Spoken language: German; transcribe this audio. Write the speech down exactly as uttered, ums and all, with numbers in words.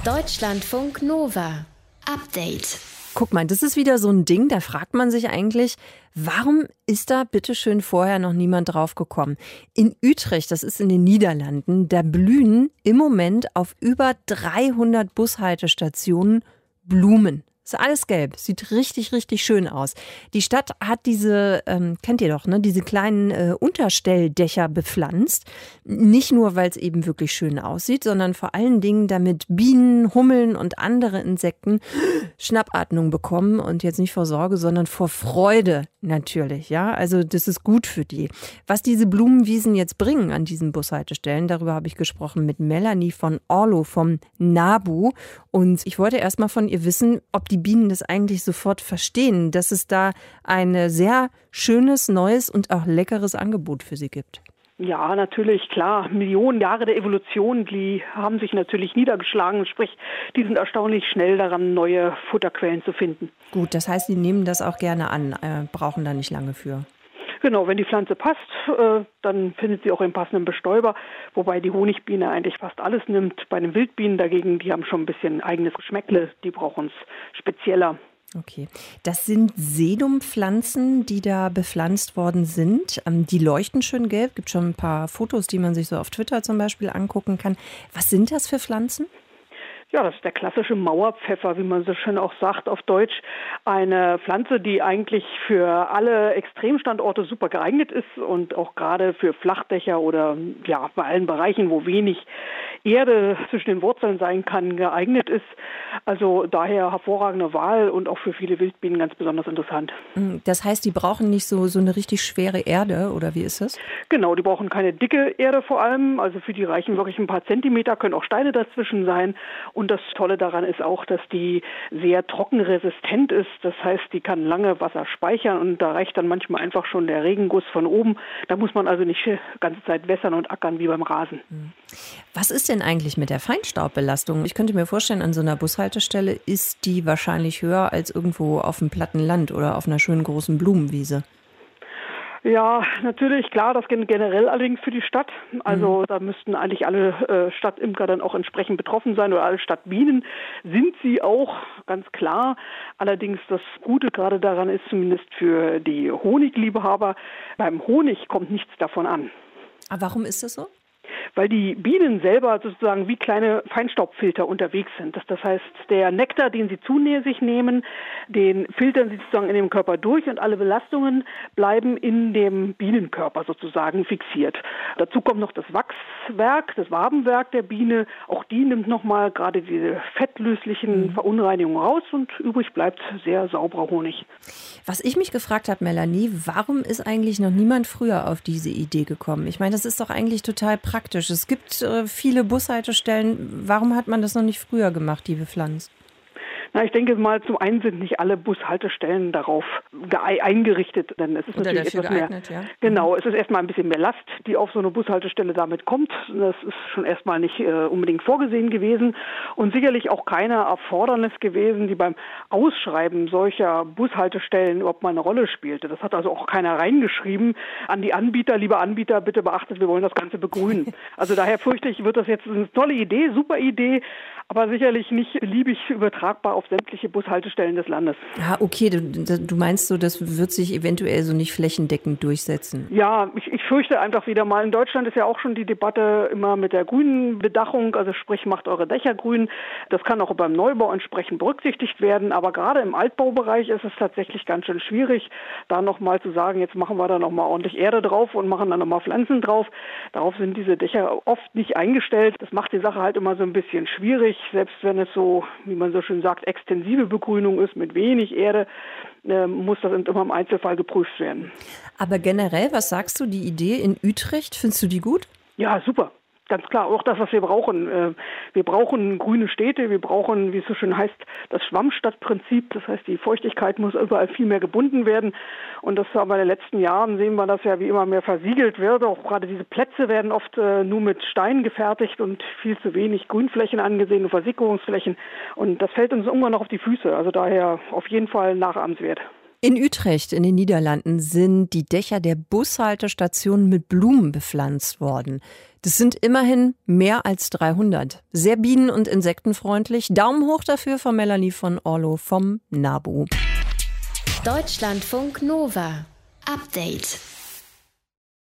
Deutschlandfunk Nova. Update. Guck mal, das ist wieder so ein Ding, da fragt man sich eigentlich, warum ist da bitteschön vorher noch niemand drauf gekommen? In Utrecht, das ist in den Niederlanden, da blühen im Moment auf über dreihundert Bushaltestationen Blumen. Ist alles gelb, sieht richtig, richtig schön aus. Die Stadt hat diese, ähm, kennt ihr doch, ne, diese kleinen äh, Unterstelldächer bepflanzt. Nicht nur, weil es eben wirklich schön aussieht, sondern vor allen Dingen, damit Bienen, Hummeln und andere Insekten Schnappatmung bekommen und jetzt nicht vor Sorge, sondern vor Freude natürlich. Ja, also das ist gut für die. Was diese Blumenwiesen jetzt bringen an diesen Bushaltestellen, darüber habe ich gesprochen mit Melanie von Orlo vom NABU. Und ich wollte erst mal von ihr wissen, ob die Die Bienen das eigentlich sofort verstehen, dass es da ein sehr schönes, neues und auch leckeres Angebot für sie gibt. Ja, natürlich, klar. Millionen Jahre der Evolution, die haben sich natürlich niedergeschlagen. Sprich, die sind erstaunlich schnell daran, neue Futterquellen zu finden. Gut, das heißt, die nehmen das auch gerne an, äh, brauchen da nicht lange für. Genau, wenn die Pflanze passt, äh, dann findet sie auch einen passenden Bestäuber, wobei die Honigbiene eigentlich fast alles nimmt. Bei den Wildbienen dagegen, die haben schon ein bisschen eigenes Geschmäckle, die brauchen es spezieller. Okay, das sind Sedumpflanzen, die da bepflanzt worden sind. Ähm, die leuchten schön gelb, gibt schon ein paar Fotos, die man sich so auf Twitter zum Beispiel angucken kann. Was sind das für Pflanzen? Ja, das ist der klassische Mauerpfeffer, wie man so schön auch sagt auf Deutsch. Eine Pflanze, die eigentlich für alle Extremstandorte super geeignet ist und auch gerade für Flachdächer oder ja bei allen Bereichen, wo wenig Erde zwischen den Wurzeln sein kann, geeignet ist. Also daher hervorragende Wahl und auch für viele Wildbienen ganz besonders interessant. Das heißt, die brauchen nicht so, so eine richtig schwere Erde, oder wie ist das? Genau, die brauchen keine dicke Erde vor allem. Also für die reichen wirklich ein paar Zentimeter, können auch Steine dazwischen sein. Und das Tolle daran ist auch, dass die sehr trockenresistent ist. Das heißt, die kann lange Wasser speichern und da reicht dann manchmal einfach schon der Regenguss von oben. Da muss man also nicht die ganze Zeit wässern und ackern wie beim Rasen. Was ist denn eigentlich mit der Feinstaubbelastung? Ich könnte mir vorstellen, an so einer Bushaltestelle ist die wahrscheinlich höher als irgendwo auf dem platten Land oder auf einer schönen großen Blumenwiese. Ja, natürlich, klar, das gilt generell allerdings für die Stadt. Also mhm. da müssten eigentlich alle äh, Stadtimker dann auch entsprechend betroffen sein oder alle Stadtbienen. Sind sie auch, ganz klar. Allerdings das Gute gerade daran ist zumindest für die Honigliebhaber, beim Honig kommt nichts davon an. Aber warum ist das so? Weil die Bienen selber sozusagen wie kleine Feinstaubfilter unterwegs sind. Das heißt, der Nektar, den sie zu sich nehmen, den filtern sie sozusagen in dem Körper durch und alle Belastungen bleiben in dem Bienenkörper sozusagen fixiert. Dazu kommt noch das Wachswerk, das Wabenwerk der Biene. Auch die nimmt nochmal gerade diese fettlöslichen Verunreinigungen raus und übrig bleibt sehr sauberer Honig. Was ich mich gefragt habe, Melanie, warum ist eigentlich noch niemand früher auf diese Idee gekommen? Ich meine, das ist doch eigentlich total praktisch. Es gibt äh, viele Bushaltestellen. Warum hat man das noch nicht früher gemacht, die bepflanzt? Na, ich denke mal, zum einen sind nicht alle Bushaltestellen darauf eingerichtet, denn es ist Oder natürlich etwas geeignet, mehr. Ja. Genau, es ist erstmal ein bisschen mehr Last, die auf so eine Bushaltestelle damit kommt. Das ist schon erstmal nicht äh, unbedingt vorgesehen gewesen und sicherlich auch keine Erfordernis gewesen, die beim Ausschreiben solcher Bushaltestellen überhaupt mal eine Rolle spielte. Das hat also auch keiner reingeschrieben an die Anbieter, liebe Anbieter, bitte beachtet, wir wollen das Ganze begrünen. Also daher fürchte ich, wird das jetzt eine tolle Idee, super Idee, aber sicherlich nicht beliebig übertragbar auf sämtliche Bushaltestellen des Landes. Ah, okay, du, du meinst so, das wird sich eventuell so nicht flächendeckend durchsetzen? Ja, ich, ich fürchte einfach wieder mal. In Deutschland ist ja auch schon die Debatte immer mit der grünen Bedachung, also sprich, macht eure Dächer grün. Das kann auch beim Neubau entsprechend berücksichtigt werden, aber gerade im Altbaubereich ist es tatsächlich ganz schön schwierig, da nochmal zu sagen, jetzt machen wir da nochmal ordentlich Erde drauf und machen da nochmal Pflanzen drauf. Darauf sind diese Dächer oft nicht eingestellt. Das macht die Sache halt immer so ein bisschen schwierig, selbst wenn es so, wie man so schön sagt, extensive Begrünung ist mit wenig Erde, äh, muss das immer im Einzelfall geprüft werden. Aber generell, was sagst du, die Idee in Utrecht, findest du die gut? Ja, super. Ganz klar, auch das, was wir brauchen. Wir brauchen grüne Städte, wir brauchen, wie es so schön heißt, das Schwammstadtprinzip. Das heißt, die Feuchtigkeit muss überall viel mehr gebunden werden. Und das aber in den letzten Jahren sehen wir, dass ja wie immer mehr versiegelt wird. Auch gerade diese Plätze werden oft nur mit Steinen gefertigt und viel zu wenig Grünflächen angesehen und Versickerungsflächen. Und das fällt uns irgendwann noch auf die Füße. Also daher auf jeden Fall nachahmenswert. In Utrecht in den Niederlanden sind die Dächer der Bushaltestationen mit Blumen bepflanzt worden. Das sind immerhin mehr als dreihundert. Sehr bienen- und insektenfreundlich. Daumen hoch dafür von Melanie von Orlo vom NABU. Deutschlandfunk Nova. Update.